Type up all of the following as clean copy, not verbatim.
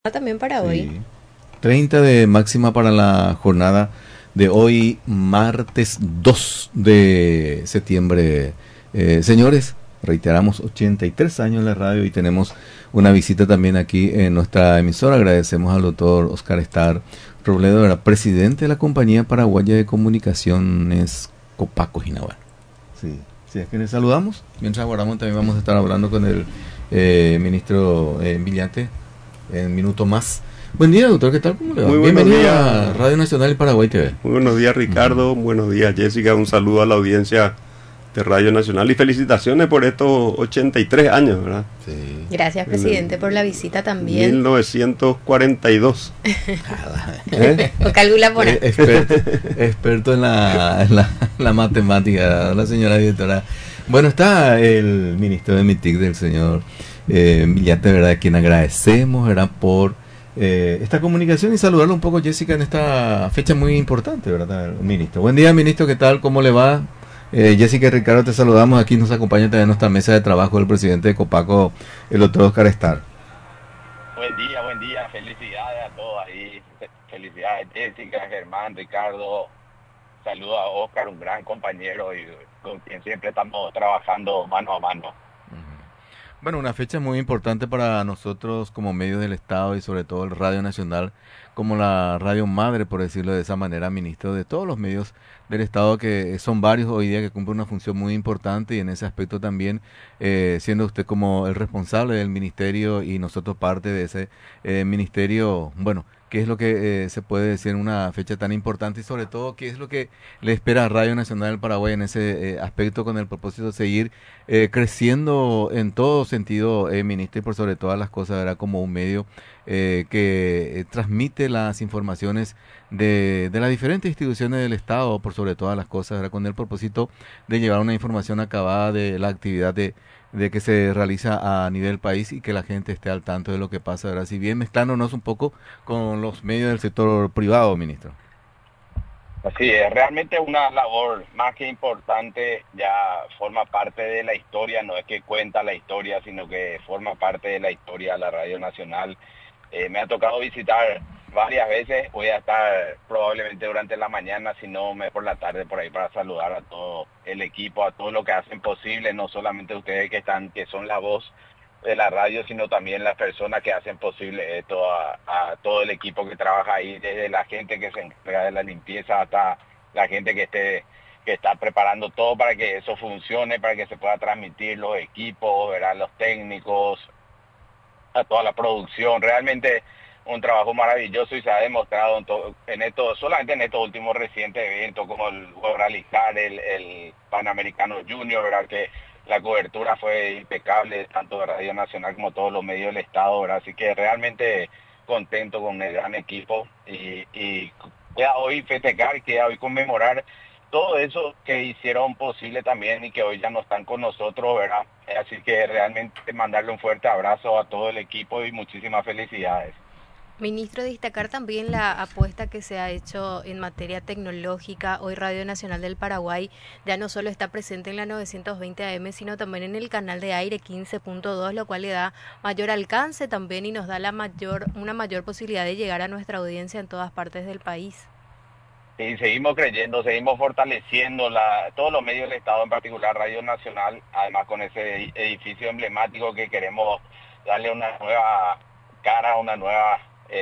También para hoy. Sí. 30 de máxima para la jornada de hoy, martes 2 de septiembre. Señores, reiteramos 83 años en la radio y tenemos una visita también aquí en nuestra emisora. Agradecemos al doctor Oscar Estar Robledo, era presidente de la Compañía Paraguaya de Comunicaciones Copaco Jinahual. Sí, sí, es que les saludamos. Mientras aguardamos, también vamos a estar hablando con el ministro Villante en minuto más. Buen día, doctor, ¿qué tal? ¿Cómo le va? Muy buenos Bienvenido días. a Radio Nacional y Paraguay TV. Muy buenos días, Ricardo. Buenos días, Jessica. Un saludo a la audiencia de Radio Nacional y felicitaciones por estos 83 años, ¿verdad? Sí. Gracias, presidente, por la visita también. 1942. ¿Eh? O calcula por ahí. Experto en la matemática, la señora directora. Bueno, está el ministro de MITIC, del señor Villate, ¿verdad? A quien agradecemos, ¿verdad? Por esta comunicación y saludarlo un poco, Jessica, en esta fecha muy importante, ¿verdad, ministro? Buen día, ministro, ¿qué tal? ¿Cómo le va? Jessica y Ricardo, te saludamos. Aquí nos acompaña también nuestra mesa de trabajo el presidente de Copaco, el doctor Oscar Estar. Buen día, felicidades a todos ahí, felicidades Jessica, Germán, Ricardo, saludo a Oscar, un gran compañero y con quien siempre estamos trabajando mano a mano. Bueno, una fecha muy importante para nosotros como medio del Estado y sobre todo el Radio Nacional, como la radio madre, por decirlo de esa manera, ministro, de todos los medios del Estado, que son varios hoy día, que cumplen una función muy importante y en ese aspecto también, siendo usted como el responsable del ministerio y nosotros parte de ese ministerio, bueno, ¿qué es lo que se puede decir en una fecha tan importante y sobre todo qué es lo que le espera a Radio Nacional del Paraguay en ese aspecto con el propósito de seguir creciendo en todo sentido, ministro, y por sobre todas las cosas, era como un medio que transmite las informaciones de las diferentes instituciones del Estado, por sobre todas las cosas, era con el propósito de llevar una información acabada de la actividad de que se realiza a nivel país y que la gente esté al tanto de lo que pasa, ¿verdad? Si bien mezclándonos un poco con los medios del sector privado, ministro. Así es, realmente una labor más que importante, ya forma parte de la historia, no es que cuenta la historia, sino que forma parte de la historia de la Radio Nacional. Me ha tocado visitar varias veces, voy a estar probablemente durante la mañana, si no me por la tarde por ahí para saludar a todo el equipo, a todo lo que hacen posible, no solamente ustedes que son la voz de la radio, sino también las personas que hacen posible esto, a todo el equipo que trabaja ahí, desde la gente que se encarga de la limpieza hasta la gente que está preparando todo para que eso funcione, para que se pueda transmitir los equipos, ¿verdad? Los técnicos, a toda la producción. Realmente un trabajo maravilloso y se ha demostrado solamente en estos últimos recientes eventos como el World Rally Car, el Panamericano Junior, ¿verdad? Que la cobertura fue impecable, tanto de Radio Nacional como todos los medios del Estado, ¿verdad? Así que realmente contento con el gran equipo y queda hoy festejar, queda hoy conmemorar todo eso que hicieron posible también y que hoy ya no están con nosotros, ¿verdad? Así que realmente mandarle un fuerte abrazo a todo el equipo y muchísimas felicidades. Ministro, destacar también la apuesta que se ha hecho en materia tecnológica. Hoy Radio Nacional del Paraguay ya no solo está presente en la 920 AM, sino también en el canal de aire 15.2, lo cual le da mayor alcance también y nos da una mayor posibilidad de llegar a nuestra audiencia en todas partes del país. Y seguimos creyendo, seguimos fortaleciendo todos los medios del Estado, en particular Radio Nacional, además con ese edificio emblemático que queremos darle una nueva cara, una nueva,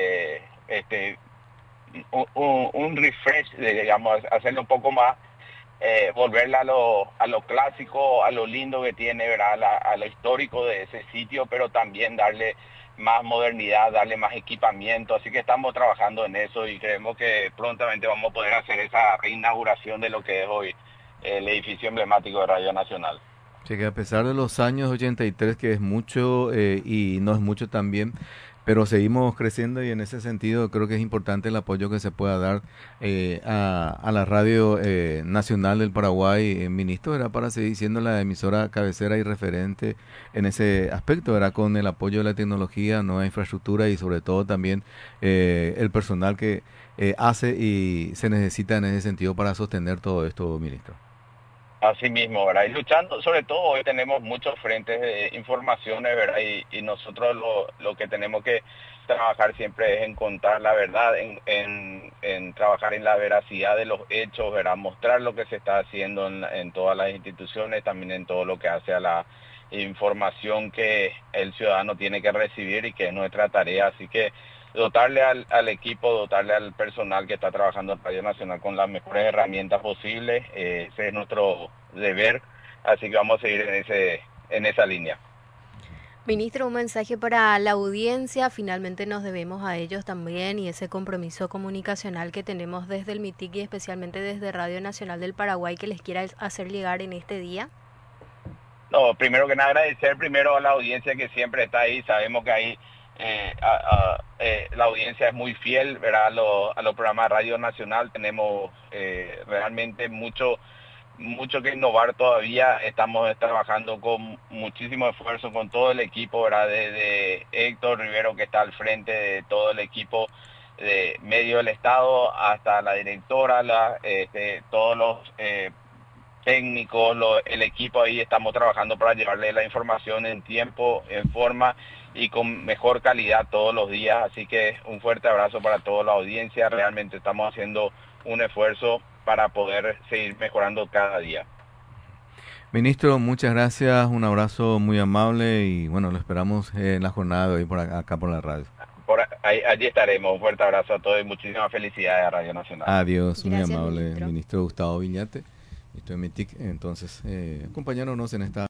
un refresh, digamos, hacerlo un poco más, volverla a lo clásico, a lo lindo que tiene, ¿verdad? A lo histórico de ese sitio, pero también darle más modernidad, darle más equipamiento, así que estamos trabajando en eso y creemos que prontamente vamos a poder hacer esa reinauguración de lo que es hoy el edificio emblemático de Radio Nacional. Sí, que a pesar de los años 83, que es mucho y no es mucho también, pero seguimos creciendo y en ese sentido creo que es importante el apoyo que se pueda dar a la Radio Nacional del Paraguay, ministro, era para seguir siendo la emisora cabecera y referente en ese aspecto, era con el apoyo de la tecnología, nueva infraestructura y sobre todo también el personal que hace y se necesita en ese sentido para sostener todo esto, ministro. Así mismo, ¿verdad? Y luchando, sobre todo hoy tenemos muchos frentes de informaciones, ¿verdad? Y nosotros lo que tenemos que trabajar siempre es en contar la verdad, en trabajar en la veracidad de los hechos, ¿verdad? Mostrar lo que se está haciendo en todas las instituciones, también en todo lo que hace a la información que el ciudadano tiene que recibir y que es nuestra tarea. Así que dotarle al equipo, dotarle al personal que está trabajando en Radio Nacional con las mejores herramientas posibles, ese es nuestro deber, así que vamos a seguir en esa línea. Ministro, un mensaje para la audiencia, finalmente nos debemos a ellos también y ese compromiso comunicacional que tenemos desde el MITIC y especialmente desde Radio Nacional del Paraguay que les quiera hacer llegar en este día. No, primero que nada agradecer primero a la audiencia que siempre está ahí, sabemos que ahí la audiencia es muy fiel, ¿verdad? A los programas de Radio Nacional, tenemos realmente mucho que innovar todavía, estamos trabajando con muchísimo esfuerzo con todo el equipo, ¿verdad? Desde Héctor Rivero que está al frente de todo el equipo de medio del Estado hasta la directora, todos los técnicos, el equipo ahí estamos trabajando para llevarle la información en tiempo, en forma y con mejor calidad todos los días, así que un fuerte abrazo para toda la audiencia, realmente estamos haciendo un esfuerzo para poder seguir mejorando cada día. Ministro, muchas gracias, un abrazo muy amable y bueno, lo esperamos en la jornada de hoy por acá por la radio. Allí estaremos, un fuerte abrazo a todos y muchísimas felicidades a Radio Nacional. Adiós, Gracias, muy amable, ministro. ministro Gustavo Viñate, ministro de MITIC, entonces acompañándonos en esta